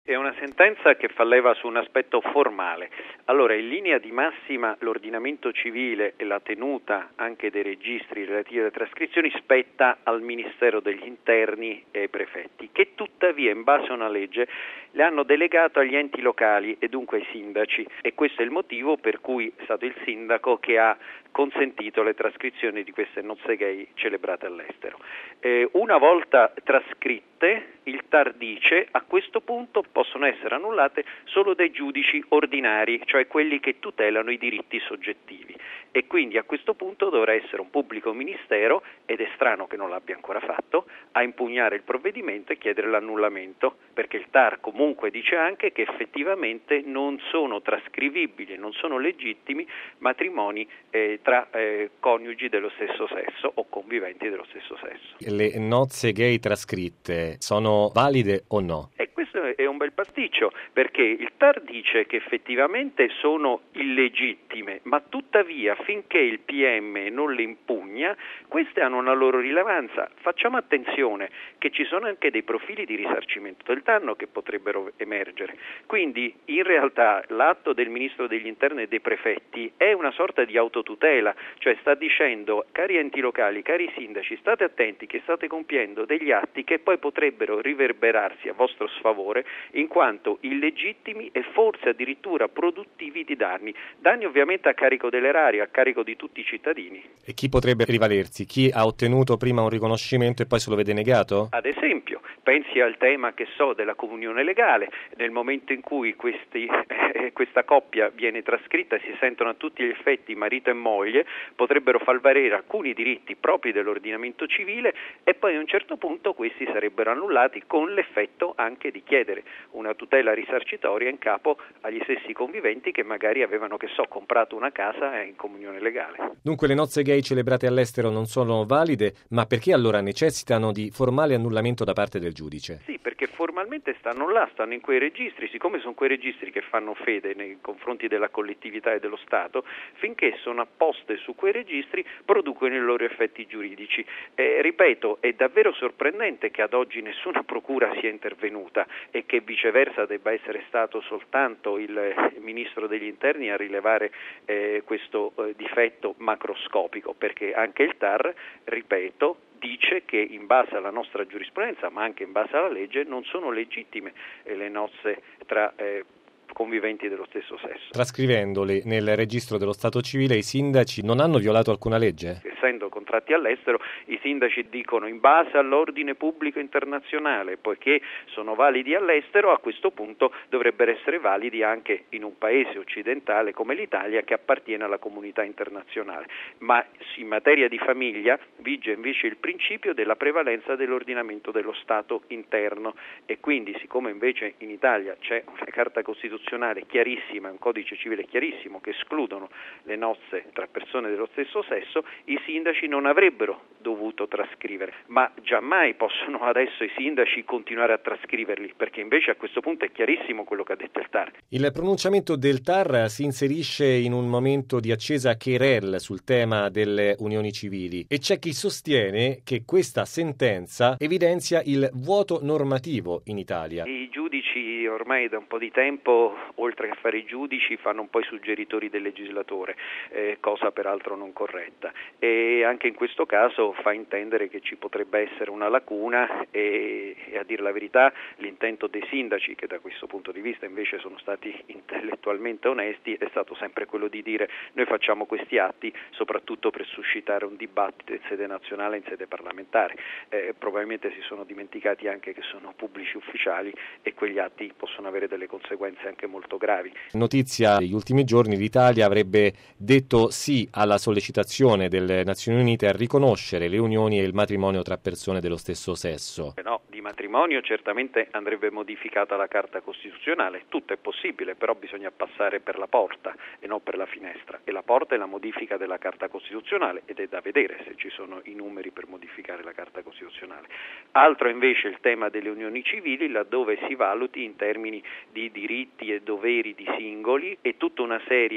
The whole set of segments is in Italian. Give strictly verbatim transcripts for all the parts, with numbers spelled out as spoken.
È una sentenza che fa leva su un aspetto formale. Allora, in linea di massima l'ordinamento civile e la tenuta anche dei registri relativi alle trascrizioni spetta al Ministero degli Interni e ai prefetti, che tuttavia in base a una legge le hanno delegato agli enti locali e dunque ai sindaci, e questo è il motivo per cui è stato il sindaco che ha consentito le trascrizioni di queste nozze gay celebrate all'estero. Eh, una volta trascritte, il T A R dice a questo punto possono essere annullate solo dai giudici ordinari, cioè quelli che tutelano i diritti soggettivi, e quindi a questo punto dovrà essere un pubblico ministero, ed è strano che non l'abbia ancora fatto, a impugnare il provvedimento e chiedere l'annullamento, perché il T A R comunque dice anche che effettivamente non sono trascrivibili, non sono legittimi matrimoni eh, tra eh, coniugi dello stesso sesso o conviventi dello stesso sesso. Le nozze gay trascritte sono valide o no? E questo è un bel pasticcio, perché il T A R dice che effettivamente sono illegittime, ma tuttavia finché il P M non le impugna, queste hanno una loro rilevanza. Facciamo attenzione che ci sono anche dei profili di risarcimento del danno che potrebbero emergere. Quindi in realtà l'atto del Ministro degli Interni e dei prefetti è una sorta di autotutela, cioè sta dicendo: cari enti locali, cari sindaci, state attenti che state compiendo degli atti che poi potrebbero riverberarsi a vostro sfavore, in quanto illegittimi e forse addirittura produttivi di danni. Danni ovviamente a carico dell'erario, a carico di tutti i cittadini. E chi potrebbe rivalersi? Chi ha ottenuto prima un riconoscimento e poi se lo vede negato? Ad esempio, pensi al tema, che so, della comunione legale. Nel momento in cui questi, eh, questa coppia viene trascritta e si sentono a tutti gli effetti marito e moglie, potrebbero far valere alcuni diritti propri dell'ordinamento civile, e poi a un certo punto questi sarebbero annullati, con l'effetto anche di chiedere una tutela risarcitoria in capo agli stessi conviventi che magari avevano, che so, comprato una casa in comunione legale. Dunque le nozze gay celebrate all'estero non sono valide, ma perché allora necessitano di formale annullamento da parte del giudice? Sì, perché formalmente stanno là, stanno in quei registri, siccome sono quei registri che fanno fede nei confronti della collettività e dello Stato, finché sono apposte su quei registri producono i loro effetti giuridici. Eh, ripeto, è davvero sorprendente che ad oggi nessuna procura sia intervenuta e che viceversa debba essere stato soltanto il Ministro degli Interni a rilevare eh, questo eh, difetto macroscopico, perché anche il T A R, ripeto, dice che in base alla nostra giurisprudenza, ma anche in base alla legge, non sono legittime eh, le nozze tra eh, conviventi dello stesso sesso. Trascrivendole nel registro dello Stato civile, i sindaci non hanno violato alcuna legge? Essendo contratti all'estero, i sindaci dicono in base all'ordine pubblico internazionale, poiché sono validi all'estero, a questo punto dovrebbero essere validi anche in un paese occidentale come l'Italia, che appartiene alla comunità internazionale. Ma in materia di famiglia vige invece il principio della prevalenza dell'ordinamento dello Stato interno, e quindi, siccome invece in Italia c'è una Carta Costituzionale chiarissima, un codice civile chiarissimo che escludono le nozze tra persone dello stesso sesso, i sindaci non avrebbero dovuto trascrivere, ma giammai possono adesso i sindaci continuare a trascriverli, perché invece a questo punto è chiarissimo quello che ha detto il T A R. Il pronunciamento del T A R si inserisce in un momento di accesa querela sul tema delle unioni civili, e c'è chi sostiene che questa sentenza evidenzia il vuoto normativo in Italia. I giudici ormai da un po' di tempo, oltre che fare i giudici, fanno un po' i suggeritori del legislatore, eh, cosa peraltro non corretta, e anche in questo caso fa intendere che ci potrebbe essere una lacuna, e, e a dire la verità l'intento dei sindaci, che da questo punto di vista invece sono stati intellettualmente onesti, è stato sempre quello di dire: noi facciamo questi atti soprattutto per suscitare un dibattito in sede nazionale, in sede parlamentare. Eh, probabilmente si sono dimenticati anche che sono pubblici ufficiali e quegli atti possono avere delle conseguenze anche molto gravi. Notizia degli ultimi giorni: l'Italia avrebbe detto sì alla sollecitazione delle Nazioni Unite a riconoscere le unioni e il matrimonio tra persone dello stesso sesso. Eh no, di matrimonio certamente andrebbe modificata la Carta Costituzionale, tutto è possibile, però bisogna passare per la porta e non per la finestra, e la porta è la modifica della Carta Costituzionale, ed è da vedere se ci sono i numeri per modificare la Carta Costituzionale. Altro invece il tema delle unioni civili, laddove si valuti in termini di diritti e doveri di singoli e tutta una serie di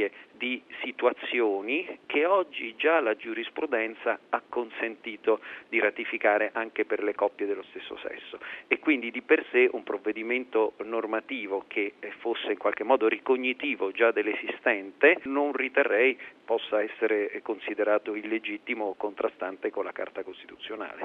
di situazioni che oggi già la giurisprudenza ha consentito di ratificare anche per le coppie dello stesso sesso, e quindi di per sé un provvedimento normativo che fosse in qualche modo ricognitivo già dell'esistente non riterrei possa essere considerato illegittimo o contrastante con la Carta Costituzionale.